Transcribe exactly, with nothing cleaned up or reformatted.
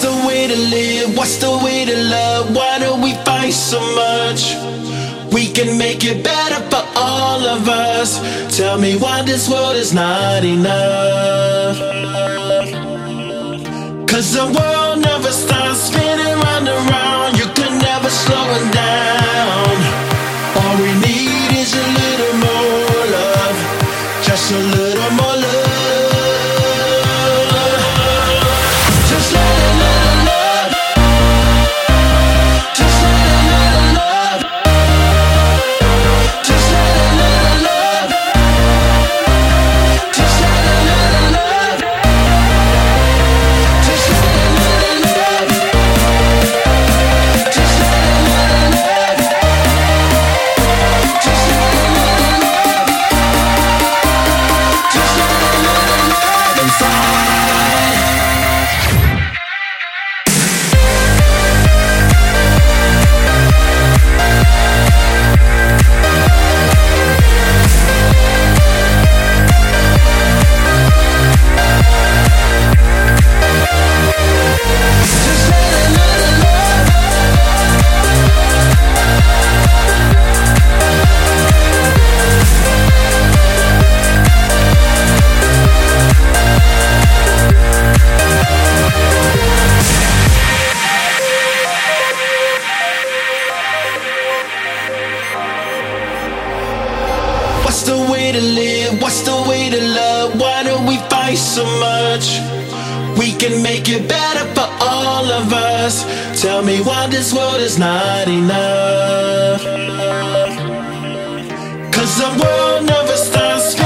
the way to live? What's the way to love? Why do we fight so much? We can make it better for all of us. Tell me why this world is not enough. Cause the world never stops spinning round and round. You can never slow it down. All we need is a little more love. Just a little more love. Just let it, let it love. Just let it, let it love. Just let it, let it love. Just let it, let it love. Just let it, let it love. Just let it, let it love. Just let it, let it love. Just let it, let it love inside. What's the way to live? What's the way to love? Why do we fight so much? We can make it better for all of us. Tell me why this world is not enough. Cause the world never stops